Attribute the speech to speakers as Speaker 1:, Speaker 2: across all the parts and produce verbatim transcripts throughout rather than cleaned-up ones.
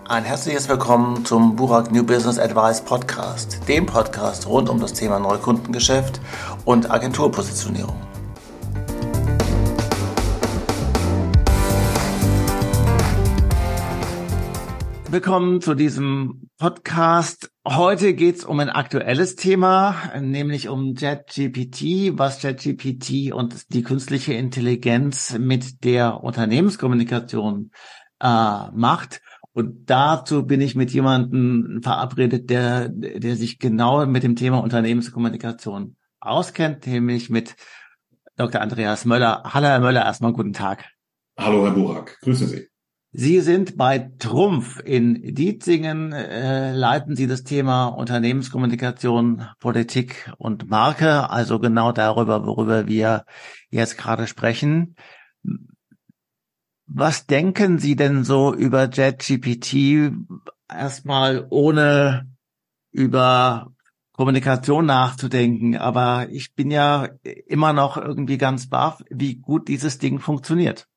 Speaker 1: Ein herzliches Willkommen zum Burak New Business Advice Podcast, dem Podcast rund um das Thema Neukundengeschäft und Agenturpositionierung. Willkommen zu diesem Podcast. Heute geht es um ein aktuelles Thema, nämlich um ChatGPT, was ChatGPT und die künstliche Intelligenz mit der Unternehmenskommunikation äh, macht. Und dazu bin ich mit jemandem verabredet, der, der sich genau mit dem Thema Unternehmenskommunikation auskennt, nämlich mit Doktor Andreas Möller. Hallo Herr Möller, erstmal guten Tag.
Speaker 2: Hallo Herr Burak, grüße Sie.
Speaker 1: Sie sind bei Trumpf in Dietzingen, äh, leiten Sie das Thema Unternehmenskommunikation, Politik und Marke, also genau darüber, worüber wir jetzt gerade sprechen. Was denken Sie denn so über ChatGPT, erstmal ohne über Kommunikation nachzudenken? Aber ich bin ja immer noch irgendwie ganz baff, wie gut dieses Ding funktioniert.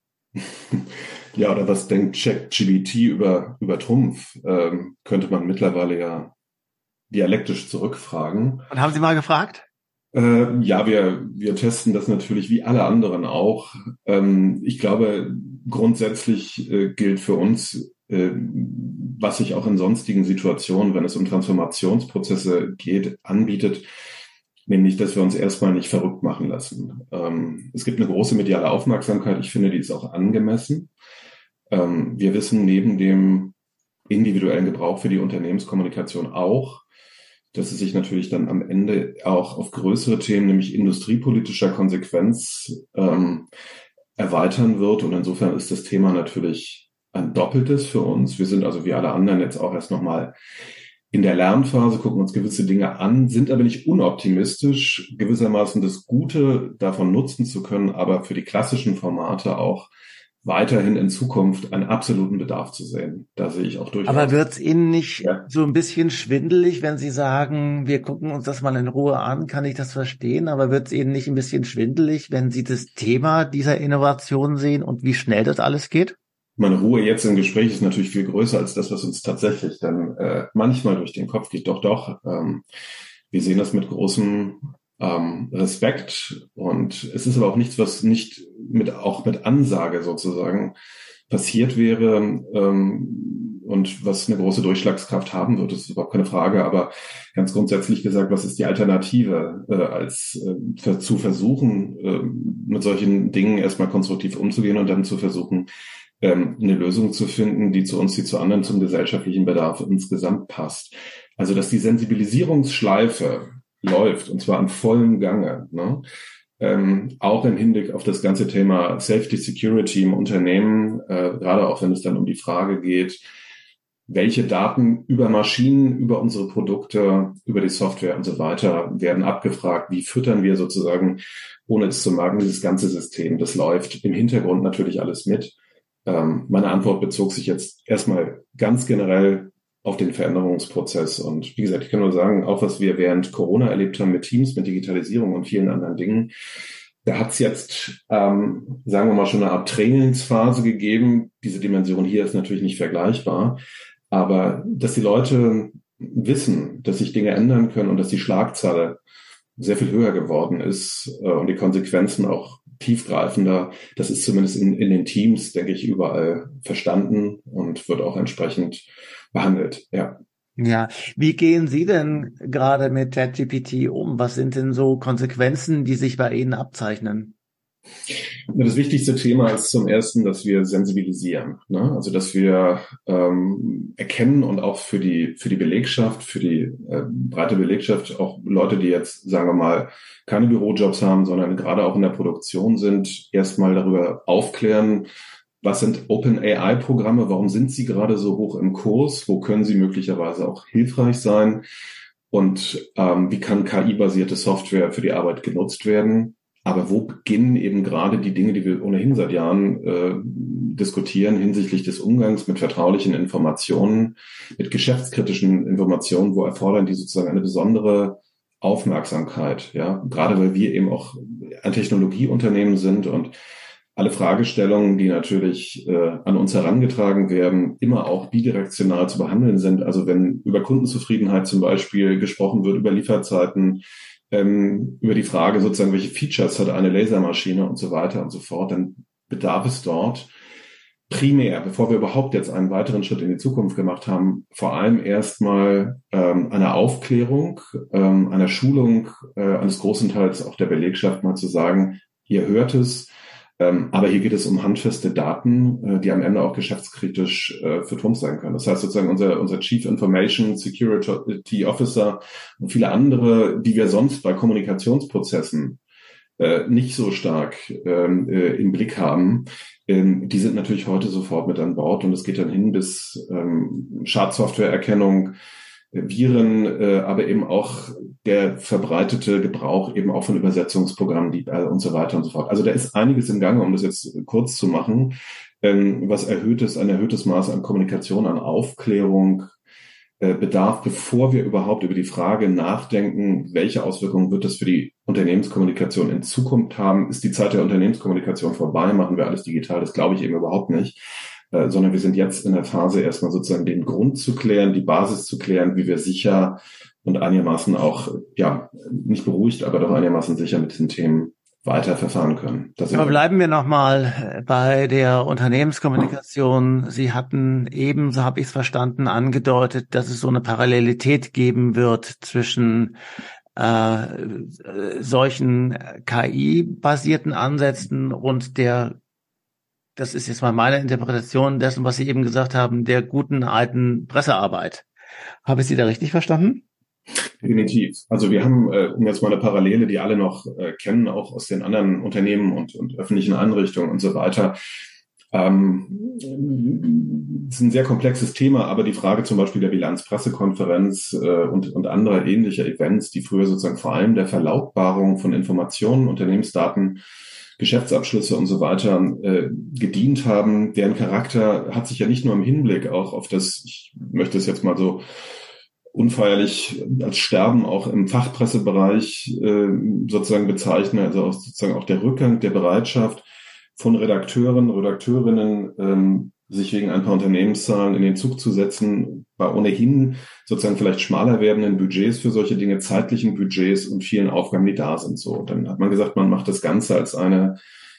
Speaker 2: Ja, oder was denkt ChatGPT über, über Trumpf? Ähm, könnte man mittlerweile ja dialektisch zurückfragen.
Speaker 1: Und haben Sie mal gefragt?
Speaker 2: Äh, ja, wir, wir testen das natürlich wie alle anderen auch. Ähm, ich glaube, grundsätzlich äh, gilt für uns, äh, was sich auch in sonstigen Situationen, wenn es um Transformationsprozesse geht, anbietet, nämlich, dass wir uns erstmal nicht verrückt machen lassen. Ähm, es gibt eine große mediale Aufmerksamkeit. Ich finde, die ist auch angemessen. Ähm, wir wissen neben dem individuellen Gebrauch für die Unternehmenskommunikation auch, dass es sich natürlich dann am Ende auch auf größere Themen, nämlich industriepolitischer Konsequenz, ähm, erweitern wird. Und insofern ist das Thema natürlich ein doppeltes für uns. Wir sind also wie alle anderen jetzt auch erst nochmal in der Lernphase, gucken uns gewisse Dinge an, sind aber nicht unoptimistisch, gewissermaßen das Gute davon nutzen zu können, aber für die klassischen Formate auch weiterhin in Zukunft einen absoluten Bedarf zu sehen. Da sehe ich auch durchaus.
Speaker 1: Aber wird's Ihnen nicht
Speaker 2: ja.
Speaker 1: so ein bisschen schwindelig, wenn Sie sagen, wir gucken uns das mal in Ruhe an, kann ich das verstehen, aber wird's Ihnen nicht ein bisschen schwindelig, wenn Sie das Thema dieser Innovation sehen und wie schnell das alles geht?
Speaker 2: Meine Ruhe jetzt im Gespräch ist natürlich viel größer als das, was uns tatsächlich dann äh, manchmal durch den Kopf geht. Doch, doch. Ähm, wir sehen das mit großem ähm, Respekt und es ist aber auch nichts, was nicht mit auch mit Ansage sozusagen passiert wäre ähm, und was eine große Durchschlagskraft haben wird. Das ist überhaupt keine Frage. Aber ganz grundsätzlich gesagt, was ist die Alternative, äh, als äh, zu versuchen, äh, mit solchen Dingen erstmal konstruktiv umzugehen und dann zu versuchen, eine Lösung zu finden, die zu uns, die zu anderen, zum gesellschaftlichen Bedarf insgesamt passt. Also, dass die Sensibilisierungsschleife läuft, und zwar an vollem Gange, ne? Ähm, auch im Hinblick auf das ganze Thema Safety Security im Unternehmen, äh, gerade auch wenn es dann um die Frage geht, welche Daten über Maschinen, über unsere Produkte, über die Software und so weiter werden abgefragt, wie füttern wir sozusagen, ohne es zu merken, dieses ganze System, das läuft im Hintergrund natürlich alles mit. Meine Antwort bezog sich jetzt erstmal ganz generell auf den Veränderungsprozess. Und wie gesagt, ich kann nur sagen, auch was wir während Corona erlebt haben mit Teams, mit Digitalisierung und vielen anderen Dingen, da hat es jetzt, ähm, sagen wir mal, schon eine Art Trainingsphase gegeben. Diese Dimension hier ist natürlich nicht vergleichbar. Aber dass die Leute wissen, dass sich Dinge ändern können und dass die Schlagzahl sehr viel höher geworden ist äh, und die Konsequenzen auch tiefgreifender. Das ist zumindest in, in den Teams, denke ich, überall verstanden und wird auch entsprechend behandelt. Ja.
Speaker 1: Ja, wie gehen Sie denn gerade mit ChatGPT um? Was sind denn so Konsequenzen, die sich bei Ihnen abzeichnen?
Speaker 2: Das wichtigste Thema ist zum Ersten, dass wir sensibilisieren, ne? Also dass wir ähm, erkennen und auch für die für die Belegschaft, für die äh, breite Belegschaft, auch Leute, die jetzt, sagen wir mal, keine Bürojobs haben, sondern gerade auch in der Produktion sind, erstmal darüber aufklären, was sind Open-A I-Programme, warum sind sie gerade so hoch im Kurs, wo können sie möglicherweise auch hilfreich sein und ähm, wie kann K I-basierte Software für die Arbeit genutzt werden. Aber wo beginnen eben gerade die Dinge, die wir ohnehin seit Jahren äh, diskutieren hinsichtlich des Umgangs mit vertraulichen Informationen, mit geschäftskritischen Informationen, wo erfordern die sozusagen eine besondere Aufmerksamkeit, ja, gerade weil wir eben auch ein Technologieunternehmen sind und alle Fragestellungen, die natürlich äh, an uns herangetragen werden, immer auch bidirektional zu behandeln sind. Also wenn über Kundenzufriedenheit zum Beispiel gesprochen wird, über Lieferzeiten, ähm, über die Frage sozusagen, welche Features hat eine Lasermaschine und so weiter und so fort, dann bedarf es dort primär, bevor wir überhaupt jetzt einen weiteren Schritt in die Zukunft gemacht haben, vor allem erstmal ähm, einer Aufklärung, ähm, einer Schulung äh, eines großen Teils auch der Belegschaft, mal zu sagen, ihr hört es, ähm, aber hier geht es um handfeste Daten, äh, die am Ende auch geschäftskritisch äh, für Trumpf sein können. Das heißt sozusagen unser, unser Chief Information Security Officer und viele andere, die wir sonst bei Kommunikationsprozessen äh, nicht so stark ähm, äh, im Blick haben, ähm, die sind natürlich heute sofort mit an Bord und es geht dann hin bis ähm, Schadsoftwareerkennung, äh, Viren, äh, aber eben auch der verbreitete Gebrauch eben auch von Übersetzungsprogrammen die, äh, und so weiter und so fort. Also da ist einiges im Gange, um das jetzt kurz zu machen, ähm, was erhöhtes, ein erhöhtes Maß an Kommunikation, an Aufklärung bedarf, bevor wir überhaupt über die Frage nachdenken, welche Auswirkungen wird das für die Unternehmenskommunikation in Zukunft haben? Ist die Zeit der Unternehmenskommunikation vorbei? Machen wir alles digital? Das glaube ich eben überhaupt nicht. Äh, sondern wir sind jetzt in der Phase, erstmal sozusagen den Grund zu klären, die Basis zu klären, wie wir sicher und einigermaßen auch, ja, nicht beruhigt, aber doch einigermaßen sicher mit diesen Themen weiter verfahren können. Das
Speaker 1: Aber bleiben wir nochmal bei der Unternehmenskommunikation. Sie hatten eben, so habe ich es verstanden, angedeutet, dass es so eine Parallelität geben wird zwischen äh, solchen K I-basierten Ansätzen und der, das ist jetzt mal meine Interpretation dessen, was Sie eben gesagt haben, der guten alten Pressearbeit. Habe ich Sie da richtig verstanden?
Speaker 2: Definitiv. Also wir haben, äh, um jetzt mal eine Parallele, die alle noch äh, kennen, auch aus den anderen Unternehmen und, und öffentlichen Einrichtungen und so weiter. Ähm, es ist ein sehr komplexes Thema, aber die Frage zum Beispiel der Bilanzpressekonferenz äh, und, und anderer ähnlicher Events, die früher sozusagen vor allem der Verlautbarung von Informationen, Unternehmensdaten, Geschäftsabschlüsse und so weiter äh, gedient haben, deren Charakter hat sich ja nicht nur im Hinblick auch auf das, ich möchte es jetzt mal so unfeierlich als Sterben auch im Fachpressebereich äh, sozusagen bezeichnen, also auch sozusagen auch der Rückgang der Bereitschaft von Redakteuren, Redakteurinnen, ähm, sich wegen ein paar Unternehmenszahlen in den Zug zu setzen, bei ohnehin sozusagen vielleicht schmaler werdenden Budgets für solche Dinge, zeitlichen Budgets und vielen Aufgaben, die da sind. So, dann hat man gesagt, man macht das Ganze als eine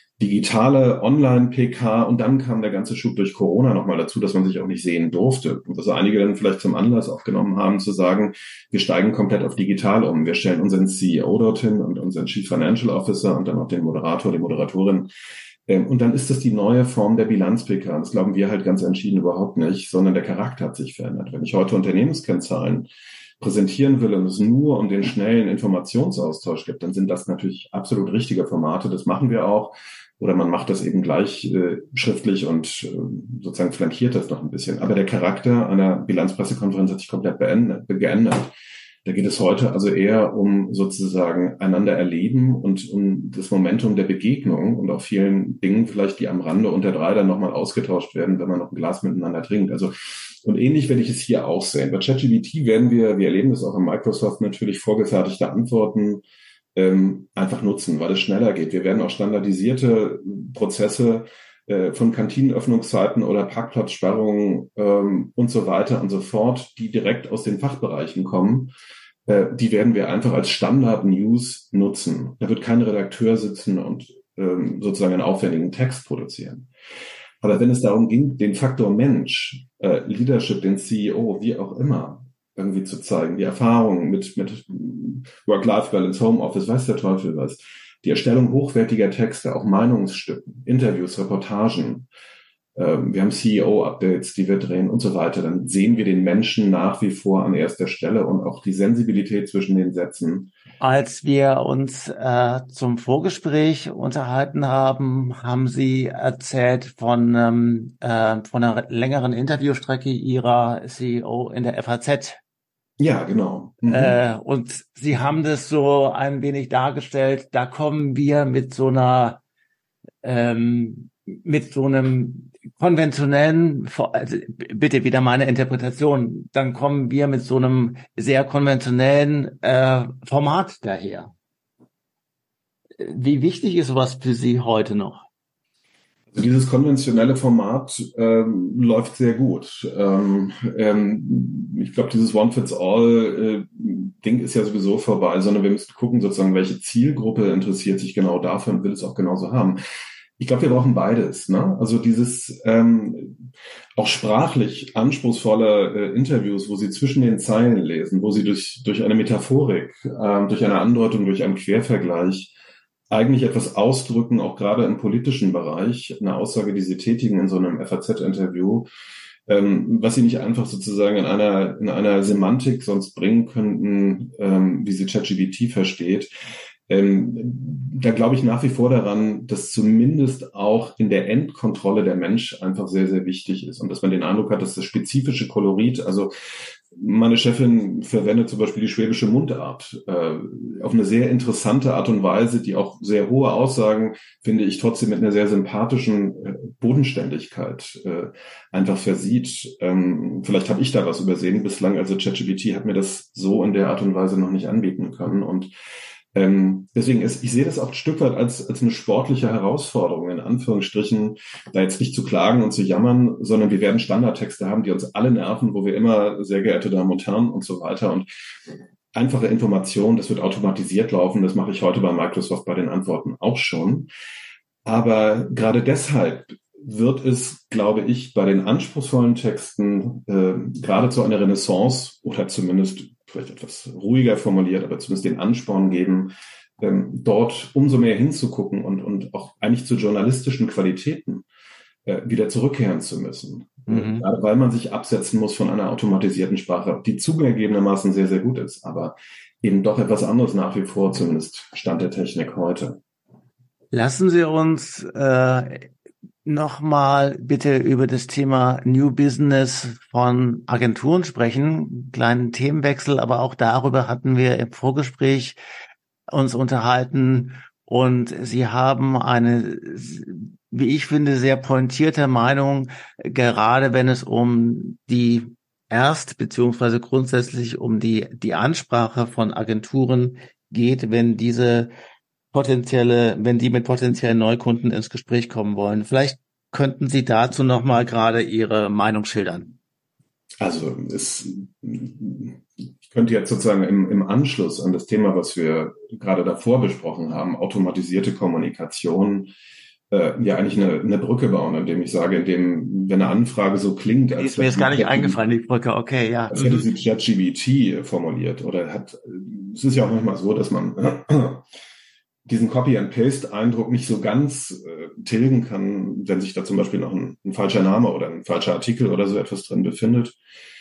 Speaker 2: digitale Online-P K und dann kam der ganze Schub durch Corona nochmal dazu, dass man sich auch nicht sehen durfte. Und dass einige dann vielleicht zum Anlass auch genommen haben, zu sagen, wir steigen komplett auf digital um. Wir stellen unseren C E O dorthin und unseren Chief Financial Officer und dann auch den Moderator, die Moderatorin. Und dann ist das die neue Form der Bilanz-P K. Das glauben wir halt ganz entschieden überhaupt nicht, sondern der Charakter hat sich verändert. Wenn ich heute Unternehmenskennzahlen präsentieren will und es nur um den schnellen Informationsaustausch gibt, dann sind das natürlich absolut richtige Formate. Das machen wir auch. Oder man macht das eben gleich äh, schriftlich und äh, sozusagen flankiert das noch ein bisschen. Aber der Charakter einer Bilanzpressekonferenz hat sich komplett beendet, geändert. Da geht es heute also eher um sozusagen einander erleben und um das Momentum der Begegnung und auch vielen Dingen vielleicht, die am Rande unter drei dann nochmal ausgetauscht werden, wenn man noch ein Glas miteinander trinkt. Also und ähnlich werde ich es hier auch sehen. Bei ChatGPT werden wir, wir erleben das auch in Microsoft, natürlich vorgefertigte Antworten ähm, einfach nutzen, weil es schneller geht. Wir werden auch standardisierte Prozesse äh, von Kantinenöffnungszeiten oder Parkplatzsperrungen ähm, und so weiter und so fort, die direkt aus den Fachbereichen kommen, äh, die werden wir einfach als Standard-News nutzen. Da wird kein Redakteur sitzen und ähm, sozusagen einen aufwendigen Text produzieren. Aber wenn es darum ging, den Faktor Mensch, äh, Leadership, den C E O, wie auch immer, irgendwie zu zeigen, die Erfahrungen mit, mit Work-Life-Balance, Homeoffice, weiß der Teufel was, die Erstellung hochwertiger Texte, auch Meinungsstücken, Interviews, Reportagen, ähm, wir haben C E O-Updates, die wir drehen und so weiter, dann sehen wir den Menschen nach wie vor an erster Stelle und auch die Sensibilität zwischen den Sätzen.
Speaker 1: Als wir uns äh, zum Vorgespräch unterhalten haben, haben Sie erzählt von, ähm, äh, von einer längeren Interviewstrecke Ihrer C E O in der F A Z.
Speaker 2: Ja, genau.
Speaker 1: Mhm. Äh, und Sie haben das so ein wenig dargestellt, da kommen wir mit so einer, ähm, mit so einem konventionellen, also bitte wieder meine Interpretation, dann kommen wir mit so einem sehr konventionellen äh, Format daher. Wie wichtig ist sowas für Sie heute noch?
Speaker 2: Also dieses konventionelle Format ähm, läuft sehr gut. Ähm, ähm, ich glaube, dieses One-Fits-All-Ding äh, ist ja sowieso vorbei, sondern wir müssen gucken, sozusagen, welche Zielgruppe interessiert sich genau dafür und will es auch genauso haben. Ich glaube, wir brauchen beides. Ne? Also dieses ähm, auch sprachlich anspruchsvolle äh, Interviews, wo Sie zwischen den Zeilen lesen, wo Sie durch durch eine Metaphorik, äh, durch eine Andeutung, durch einen Quervergleich eigentlich etwas ausdrücken, auch gerade im politischen Bereich, eine Aussage, die Sie tätigen in so einem F A Z-Interview, ähm, was Sie nicht einfach sozusagen in einer in einer Semantik sonst bringen könnten, ähm, wie sie ChatGPT versteht. Ähm, da glaube ich nach wie vor daran, dass zumindest auch in der Endkontrolle der Mensch einfach sehr, sehr wichtig ist und dass man den Eindruck hat, dass das spezifische Kolorit, also meine Chefin verwendet zum Beispiel die schwäbische Mundart äh, auf eine sehr interessante Art und Weise, die auch sehr hohe Aussagen, finde ich, trotzdem mit einer sehr sympathischen äh, Bodenständigkeit äh, einfach versieht. Ähm, vielleicht habe ich da was übersehen bislang, also ChatGPT hat mir das so in der Art und Weise noch nicht anbieten können und Ähm, deswegen ist, ich sehe das auch ein Stück weit als, als eine sportliche Herausforderung, in Anführungsstrichen, da jetzt nicht zu klagen und zu jammern, sondern wir werden Standardtexte haben, die uns alle nerven, wo wir immer, sehr geehrte Damen und Herren und so weiter und einfache Information, das wird automatisiert laufen, das mache ich heute bei Microsoft bei den Antworten auch schon. Aber gerade deshalb wird es, glaube ich, bei den anspruchsvollen Texten äh, geradezu eine Renaissance oder zumindest vielleicht etwas ruhiger formuliert, aber zumindest den Ansporn geben, ähm, dort umso mehr hinzugucken und, und auch eigentlich zu journalistischen Qualitäten äh, wieder zurückkehren zu müssen. Mhm. Äh, gerade weil man sich absetzen muss von einer automatisierten Sprache, die zugegebenermaßen sehr, sehr gut ist, aber eben doch etwas anderes nach wie vor, zumindest Stand der Technik heute.
Speaker 1: Lassen Sie uns äh, nochmal bitte über das Thema New Business von Agenturen sprechen. Kleinen Themenwechsel, aber auch darüber hatten wir im Vorgespräch uns unterhalten und Sie haben eine, wie ich finde, sehr pointierte Meinung, gerade wenn es um die erst beziehungsweise grundsätzlich um die die Ansprache von Agenturen geht, wenn diese potenzielle, wenn die mit potenziellen Neukunden ins Gespräch kommen wollen. Vielleicht könnten Sie dazu nochmal gerade Ihre Meinung schildern.
Speaker 2: Also es, ich könnte jetzt sozusagen im, im Anschluss an das Thema, was wir gerade davor besprochen haben, automatisierte Kommunikation, äh, ja eigentlich eine, eine Brücke bauen, indem ich sage, indem, wenn eine Anfrage so klingt, als
Speaker 1: ist mir jetzt gar nicht eingefallen, die Brücke, okay, ja.
Speaker 2: Als hätte sie ChatGPT formuliert oder hat, es ist ja auch manchmal so, dass man diesen Copy-and-Paste-Eindruck nicht so ganz äh, tilgen kann, wenn sich da zum Beispiel noch ein, ein falscher Name oder ein falscher Artikel oder so etwas drin befindet,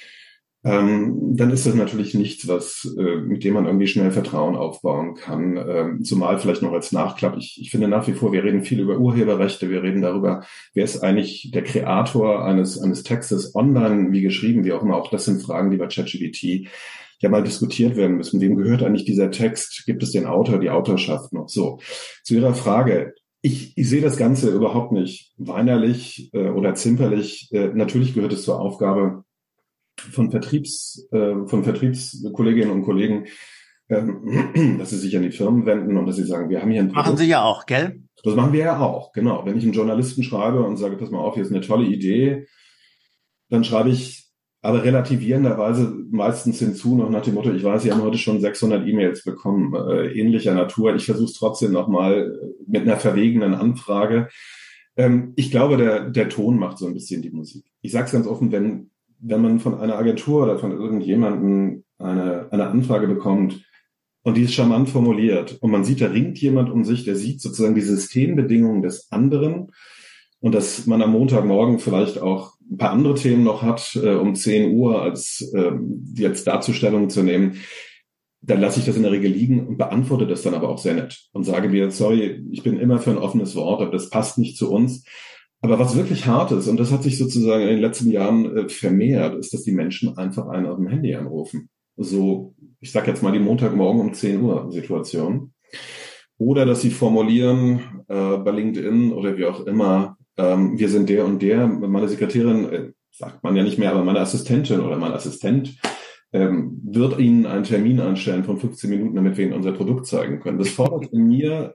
Speaker 2: ähm, dann ist das natürlich nichts, was äh, mit dem man irgendwie schnell Vertrauen aufbauen kann. Ähm, zumal vielleicht noch als Nachklapp. Ich, ich finde nach wie vor, wir reden viel über Urheberrechte, wir reden darüber, wer ist eigentlich der Kreator eines eines Textes online, wie geschrieben, wie auch immer. Auch das sind Fragen, die bei ChatGPT ja mal diskutiert werden müssen. Wem gehört eigentlich dieser Text? Gibt es den Autor, die Autorschaft noch? So, zu Ihrer Frage. Ich, ich sehe das Ganze überhaupt nicht weinerlich äh, oder zimperlich. Äh, natürlich gehört es zur Aufgabe von Vertriebs, äh, von Vertriebskolleginnen und Kollegen, äh, dass sie sich an die Firmen wenden und dass sie sagen, wir haben hier ein Produkt.
Speaker 1: Machen Sie ja auch, gell?
Speaker 2: Das machen wir ja auch, genau. Wenn ich einen Journalisten schreibe und sage, pass mal auf, hier ist eine tolle Idee, dann schreibe ich aber relativierenderweise meistens hinzu, noch nach dem Motto, ich weiß, Sie haben heute schon sechshundert E-Mails bekommen, äh, ähnlicher Natur. Ich versuche es trotzdem nochmal mit einer verwegenen Anfrage. Ähm, ich glaube, der, der Ton macht so ein bisschen die Musik. Ich sage es ganz offen, wenn, wenn man von einer Agentur oder von irgendjemandem eine, eine Anfrage bekommt und die ist charmant formuliert und man sieht, da ringt jemand um sich, der sieht sozusagen die Systembedingungen des anderen und dass man am Montagmorgen vielleicht auch ein paar andere Themen noch hat, äh, um zehn Uhr als äh, jetzt dazu Stellung zu nehmen, dann lasse ich das in der Regel liegen und beantworte das dann aber auch sehr nett und sage mir, sorry, ich bin immer für ein offenes Wort, aber das passt nicht zu uns. Aber was wirklich hart ist, und das hat sich sozusagen in den letzten Jahren äh, vermehrt, ist, dass die Menschen einfach einen auf dem Handy anrufen. So, ich sage jetzt mal die Montagmorgen um zehn Uhr Situation. Oder dass sie formulieren äh, bei LinkedIn oder wie auch immer, ähm, wir sind der und der, meine Sekretärin, äh, sagt man ja nicht mehr, aber meine Assistentin oder mein Assistent ähm, wird Ihnen einen Termin einstellen von fünfzehn Minuten, damit wir Ihnen unser Produkt zeigen können. Das fordert in mir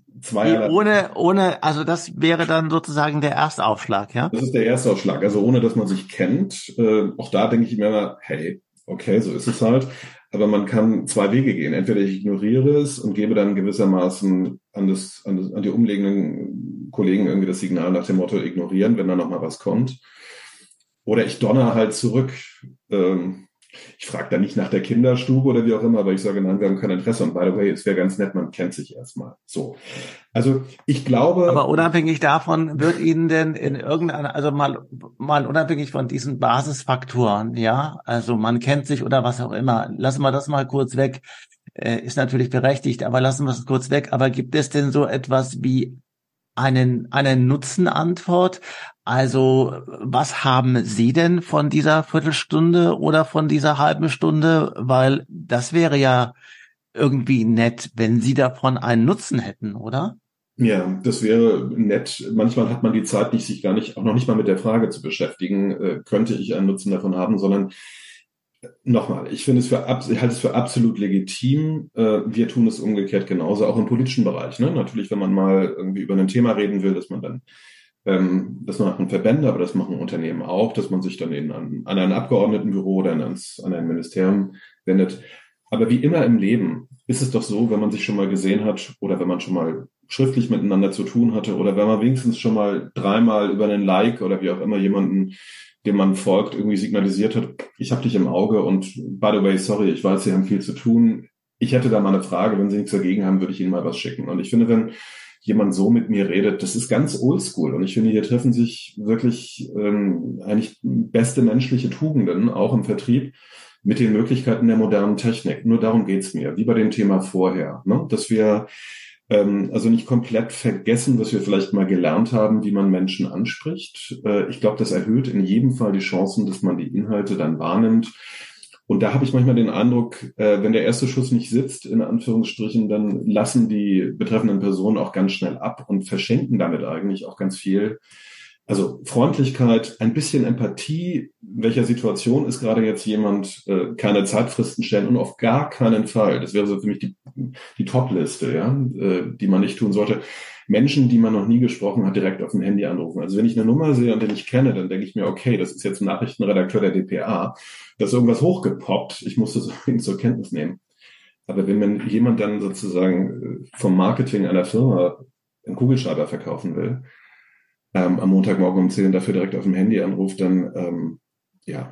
Speaker 2: zweierlei.
Speaker 1: Ohne, ohne, also das wäre dann sozusagen der Erstaufschlag, ja?
Speaker 2: Das ist der Erstaufschlag, also ohne, dass man sich kennt. Äh, auch da denke ich mir immer, hey, okay, so ist es halt. Aber man kann zwei Wege gehen. Entweder ich ignoriere es und gebe dann gewissermaßen an, das, an, das, an die umliegenden Kollegen irgendwie das Signal nach dem Motto ignorieren, wenn da nochmal was kommt. Oder ich donner halt zurück. Ähm, ich frage da nicht nach der Kinderstube oder wie auch immer, aber ich sage, nein, wir haben kein Interesse. Und by the way, es wäre ganz nett, man kennt sich erstmal. So. Also ich glaube.
Speaker 1: Aber unabhängig davon wird Ihnen denn in irgendeiner, also mal, mal unabhängig von diesen Basisfaktoren, ja, also man kennt sich oder was auch immer, lassen wir das mal kurz weg, äh, ist natürlich berechtigt, aber lassen wir es kurz weg. Aber gibt es denn so etwas wie einen, eine Nutzenantwort? Also was haben Sie denn von dieser Viertelstunde oder von dieser halben Stunde? Weil das wäre ja irgendwie nett, wenn Sie davon einen Nutzen hätten, oder?
Speaker 2: Ja, das wäre nett. Manchmal hat man die Zeit nicht, sich gar nicht, auch noch nicht mal mit der Frage zu beschäftigen, äh, könnte ich einen Nutzen davon haben, sondern nochmal, ich finde es für, ich halte es für absolut legitim. Äh, wir tun es umgekehrt genauso, auch im politischen Bereich. Ne? Natürlich, wenn man mal irgendwie über ein Thema reden will, dass man dann, ähm, das machen Verbände, aber das machen Unternehmen auch, dass man sich dann eben an, an ein Abgeordnetenbüro oder ans, an ein Ministerium wendet. Aber wie immer im Leben ist es doch so, wenn man sich schon mal gesehen hat oder wenn man schon mal schriftlich miteinander zu tun hatte oder wenn man wenigstens schon mal dreimal über einen Like oder wie auch immer jemanden, dem man folgt, irgendwie signalisiert hat, ich habe dich im Auge und by the way, sorry, ich weiß, Sie haben viel zu tun. Ich hätte da mal eine Frage, wenn Sie nichts dagegen haben, würde ich Ihnen mal was schicken. Und ich finde, wenn jemand so mit mir redet, das ist ganz oldschool. Und ich finde, hier treffen sich wirklich ähm, eigentlich beste menschliche Tugenden, auch im Vertrieb, mit den Möglichkeiten der modernen Technik. Nur darum geht's mir, wie bei dem Thema vorher, ne? Dass wir ähm, also nicht komplett vergessen, was wir vielleicht mal gelernt haben, wie man Menschen anspricht. Äh, ich glaube, das erhöht in jedem Fall die Chancen, dass man die Inhalte dann wahrnimmt. Und da habe ich manchmal den Eindruck, äh, wenn der erste Schuss nicht sitzt, in Anführungsstrichen, dann lassen die betreffenden Personen auch ganz schnell ab und verschenken damit eigentlich auch ganz viel. Also Freundlichkeit, ein bisschen Empathie, in welcher Situation ist gerade jetzt jemand, äh, keine Zeitfristen stellen und auf gar keinen Fall, das wäre so für mich die, die Top-Liste, ja, äh, die man nicht tun sollte, Menschen, die man noch nie gesprochen hat, direkt auf dem Handy anrufen. Also wenn ich eine Nummer sehe und den ich kenne, dann denke ich mir, okay, das ist jetzt ein Nachrichtenredakteur der D P A, da ist irgendwas hochgepoppt, ich muss das zur Kenntnis nehmen. Aber wenn man jemand dann sozusagen vom Marketing einer Firma einen Kugelschreiber verkaufen will, Ähm, am Montagmorgen um zehn dafür direkt auf dem Handy anruft, dann, ähm, ja.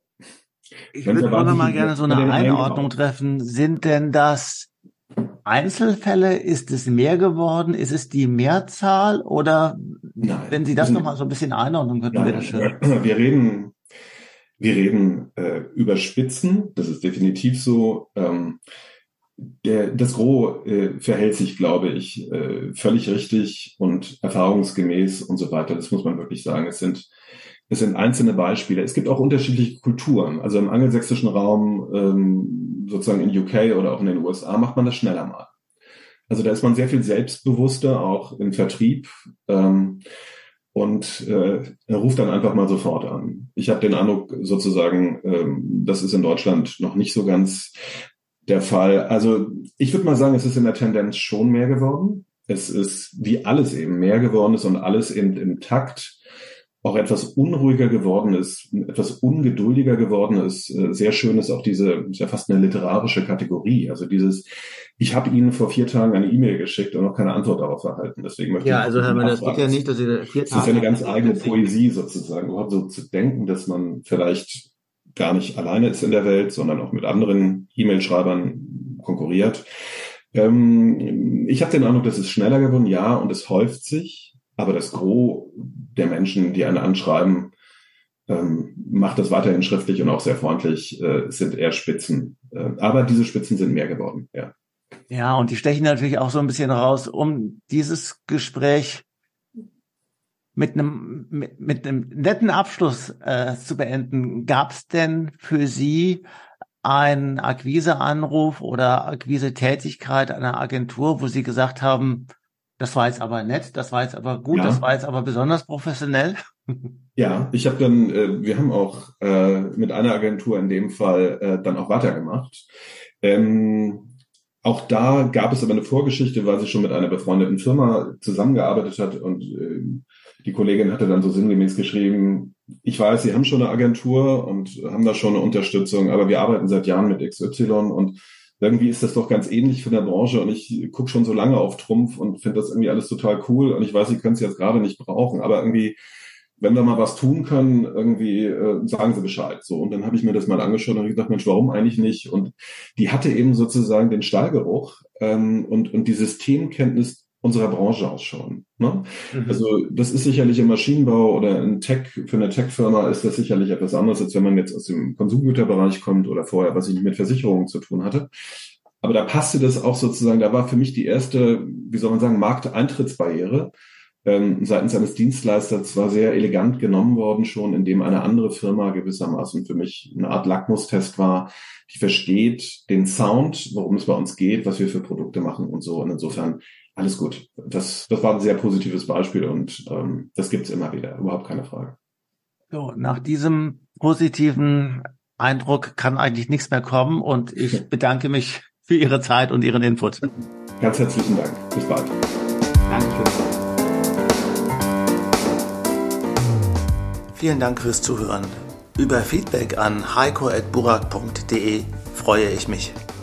Speaker 1: Ich würde auch noch mal gerne so eine Einordnung treffen. Sind denn das Einzelfälle? Ist es mehr geworden? Ist es die Mehrzahl? Oder
Speaker 2: Nein,
Speaker 1: wenn Sie das noch mal so ein bisschen einordnen könnten, wäre das schön.
Speaker 2: Wir reden, wir reden äh, über Spitzen, das ist definitiv so. Ähm, Der, das Gros äh, verhält sich, glaube ich, äh, völlig richtig und erfahrungsgemäß und so weiter. Das muss man wirklich sagen. Es sind, es sind einzelne Beispiele. Es gibt auch unterschiedliche Kulturen. Also im angelsächsischen Raum, ähm, sozusagen in U K oder auch in den U S A, macht man das schneller mal. Also da ist man sehr viel selbstbewusster, auch im Vertrieb. Ähm, und äh, er ruft dann einfach mal sofort an. Ich habe den Eindruck, sozusagen, ähm, das ist in Deutschland noch nicht so ganz der Fall. Also ich würde mal sagen, es ist in der Tendenz schon mehr geworden. Es ist, wie alles eben, mehr geworden ist und alles eben im Takt auch etwas unruhiger geworden ist, etwas ungeduldiger geworden ist. Sehr schön ist auch diese, ist ja fast eine literarische Kategorie. Also dieses, ich habe Ihnen vor vier Tagen eine E-Mail geschickt und noch keine Antwort darauf erhalten. Deswegen möchte
Speaker 1: ja,
Speaker 2: ich
Speaker 1: also Herr Müller, es geht ja nicht, dass Sie vier Tage.
Speaker 2: Das ist ja eine ganz eigene Poesie sozusagen, überhaupt so zu denken, dass man vielleicht gar nicht alleine ist in der Welt, sondern auch mit anderen E-Mail-Schreibern konkurriert. Ähm, ich habe den Eindruck, das ist schneller geworden, ja, und es häuft sich, aber das Gros der Menschen, die einen anschreiben, ähm, macht das weiterhin schriftlich und auch sehr freundlich, äh, sind eher Spitzen. Äh, aber diese Spitzen sind mehr geworden, ja.
Speaker 1: Ja, und die stechen natürlich auch so ein bisschen raus, um dieses Gespräch mit einem mit, mit einem netten Abschluss äh, zu beenden. Gab es denn für Sie einen Akquiseanruf oder Akquise-Tätigkeit einer Agentur, wo Sie gesagt haben, das war jetzt aber nett, das war jetzt aber gut, ja. Das war jetzt aber besonders professionell?
Speaker 2: Ja, ich habe dann, äh, wir haben auch äh, mit einer Agentur in dem Fall äh, dann auch weitergemacht. Ähm, auch da gab es aber eine Vorgeschichte, weil sie schon mit einer befreundeten Firma zusammengearbeitet hat und äh, die Kollegin hatte dann so sinngemäß geschrieben, ich weiß, Sie haben schon eine Agentur und haben da schon eine Unterstützung, aber wir arbeiten seit Jahren mit X Y und irgendwie ist das doch ganz ähnlich für der Branche und ich gucke schon so lange auf Trumpf und finde das irgendwie alles total cool und ich weiß, Sie können es jetzt gerade nicht brauchen, aber irgendwie, wenn wir mal was tun können, irgendwie äh, sagen Sie Bescheid. So, und dann habe ich mir das mal angeschaut und habe gedacht, Mensch, warum eigentlich nicht? Und die hatte eben sozusagen den Stallgeruch ähm, und, und die Systemkenntnis unserer Branche ausschauen. Ne? Mhm. Also das ist sicherlich im Maschinenbau oder in Tech, für eine Tech-Firma ist das sicherlich etwas anderes, als wenn man jetzt aus dem Konsumgüterbereich kommt oder vorher, was ich nicht mit Versicherungen zu tun hatte. Aber da passte das auch sozusagen, da war für mich die erste, wie soll man sagen, Markteintrittsbarriere ähm, seitens eines Dienstleisters war sehr elegant genommen worden schon, indem eine andere Firma gewissermaßen für mich eine Art Lackmustest war, die versteht den Sound, worum es bei uns geht, was wir für Produkte machen und so. Und insofern alles gut. Das, das war ein sehr positives Beispiel und ähm, das gibt's immer wieder, überhaupt keine Frage.
Speaker 1: So, nach diesem positiven Eindruck kann eigentlich nichts mehr kommen und ich bedanke mich für Ihre Zeit und Ihren Input.
Speaker 2: Ganz herzlichen Dank. Bis bald.
Speaker 1: Dankeschön. Vielen Dank fürs Zuhören. Über Feedback an heiko at burak punkt de freue ich mich.